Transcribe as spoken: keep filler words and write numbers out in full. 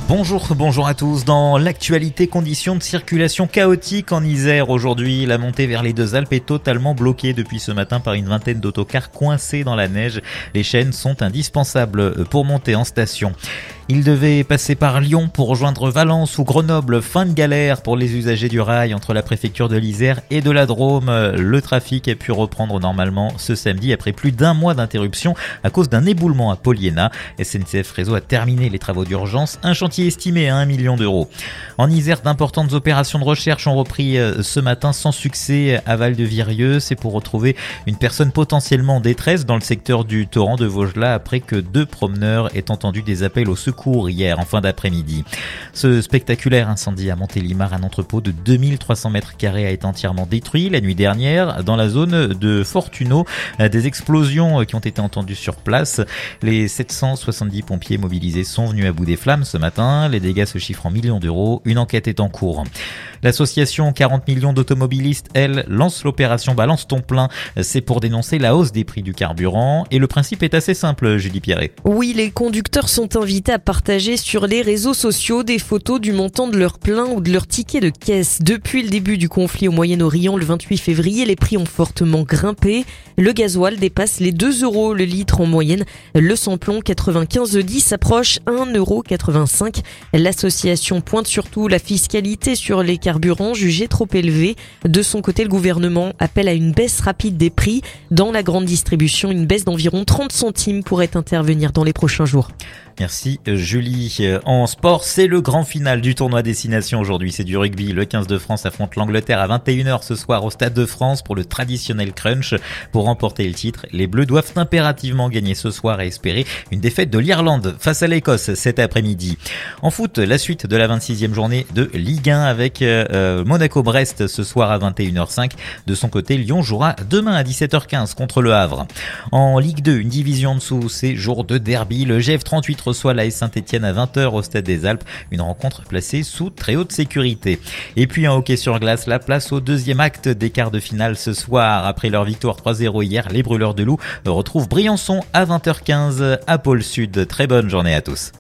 Bonjour, bonjour à tous. Dans l'actualité, conditions de circulation chaotiques en Isère aujourd'hui. La montée vers les deux Alpes est totalement bloquée depuis ce matin par une vingtaine d'autocars coincés dans la neige. Les chaînes sont indispensables pour monter en station. Il devait passer par Lyon pour rejoindre Valence ou Grenoble. Fin de galère pour les usagers du rail entre la préfecture de l'Isère et de la Drôme. Le trafic a pu reprendre normalement ce samedi après plus d'un mois d'interruption à cause d'un éboulement à Poliena. S N C F Réseau a terminé les travaux d'urgence, un chantier estimé à un million d'euros. En Isère, d'importantes opérations de recherche ont repris ce matin sans succès à Val-de-Virieu. C'est pour retrouver une personne potentiellement en détresse dans le secteur du torrent de Vaugelas après que deux promeneurs aient entendu des appels au secours hier en fin d'après-midi. Ce spectaculaire incendie à Montélimar, un entrepôt de deux mille trois cents mètres carrés, a été entièrement détruit la nuit dernière dans la zone de Fortuno. Des explosions qui ont été entendues sur place. Les sept cent soixante-dix pompiers mobilisés sont venus à bout des flammes ce matin. Les dégâts se chiffrent en millions d'euros. Une enquête est en cours. L'association quarante millions d'automobilistes, elle, lance l'opération Balance ton plein. C'est pour dénoncer la hausse des prix du carburant. Et le principe est assez simple, Julie Pierret. Oui, les conducteurs sont invités à partager sur les réseaux sociaux des photos du montant de leur plein ou de leur ticket de caisse. Depuis le début du conflit au Moyen-Orient, le vingt-huit février, les prix ont fortement grimpé. Le gasoil dépasse les deux euros le litre en moyenne. Le samplon quatre-vingt-quinze dix approche un euro quatre-vingt-cinq. L'association pointe surtout la fiscalité sur les carburants jugée trop élevée. De son côté, le gouvernement appelle à une baisse rapide des prix. Dans la grande distribution, une baisse d'environ trente centimes pourrait intervenir dans les prochains jours. Merci Julie. En sport, c'est le grand final du tournoi Destination aujourd'hui. C'est du rugby. Le quinze de France affronte l'Angleterre à vingt et une heures ce soir au Stade de France pour le traditionnel crunch. Pour remporter le titre, les Bleus doivent impérativement gagner ce soir et espérer une défaite de l'Irlande face à l'Écosse cet après-midi. En foot, la suite de la vingt-sixième journée de Ligue un avec euh, Monaco-Brest ce soir à vingt et une heures cinq. De son côté, Lyon jouera demain à dix-sept heures quinze contre le Havre. En Ligue deux, une division en dessous, c'est jour de derby. Le G F trente-huit reçoit l'A S Saint-Etienne à vingt heures au Stade des Alpes. Une rencontre placée sous très haute sécurité. Et puis en hockey sur glace, la place au deuxième acte des quarts de finale ce soir. Après leur victoire trois zéro hier, les Brûleurs de Loup retrouvent Briançon à vingt heures quinze à Pôle Sud. Très bonne journée à tous.